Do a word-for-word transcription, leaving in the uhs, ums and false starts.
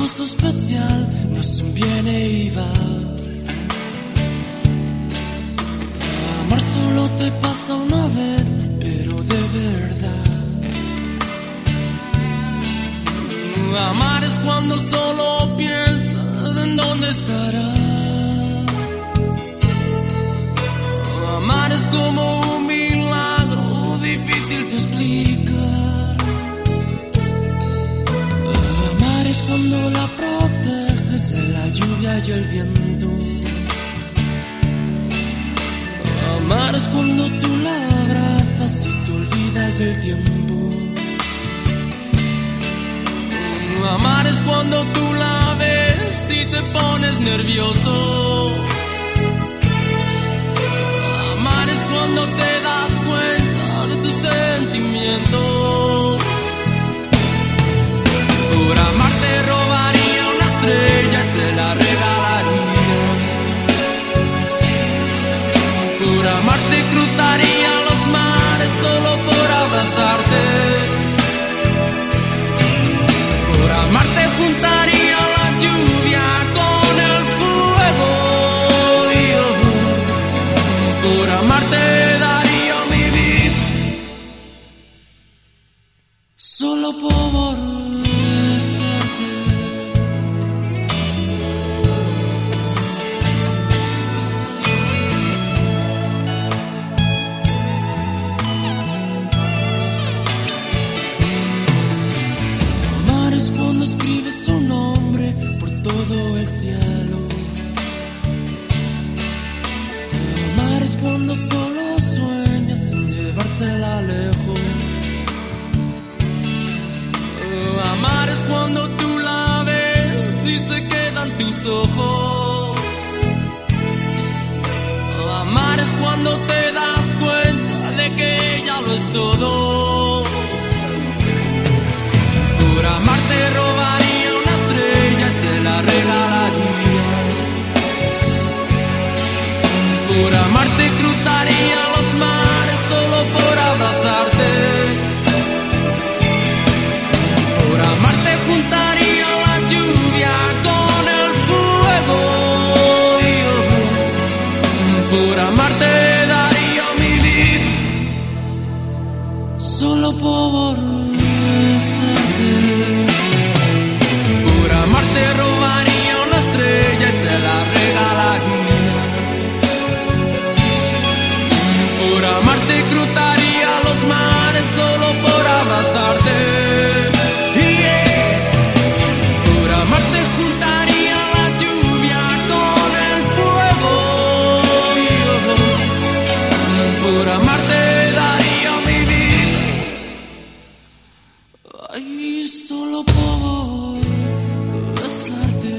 cosa especial, no es un viene y va. Amar solo te pasa una vez, pero de verdad. Amar es cuando solo piensas en dónde estará. Amar es como un milagro difícil de explicar. Amar es cuando la proteges de la lluvia y el viento. Amar es cuando tú la abrazas y te olvidas del tiempo. Amar es cuando tú la ves y te pones nervioso. Amar es cuando te das cuenta de tus sentimientos. Por amar te robaría una estrella y te la regalaría. Por amar te cruzaría los mares solo por abrazarte. Por amar te juntaría la lluvia con el fuego. Y yo, por amar te daría mi vida, solo por besarte. Amar es cuando escribes su nombre por todo el cielo. Amar es cuando solo sueñas sin llevártela lejos. Amar es cuando tú la ves y se quedan tus ojos. Amar es cuando te das cuenta de que ella lo es todo. Por amar te robaría una estrella y te la regalaría. Por amar te cruzaría los mares solo por abrazarte. Por amar te juntaría la lluvia con el fuego. Y yo, por amar te daría mi vida, solo por besarte. Por amar te robaría una estrella y te la regalaría. Por amar te cruzaría los mares solo por abrazarte. Por amar te juntaría la lluvia con el fuego. Y yo, por amar te daría mi vida, ay, solo por besarte.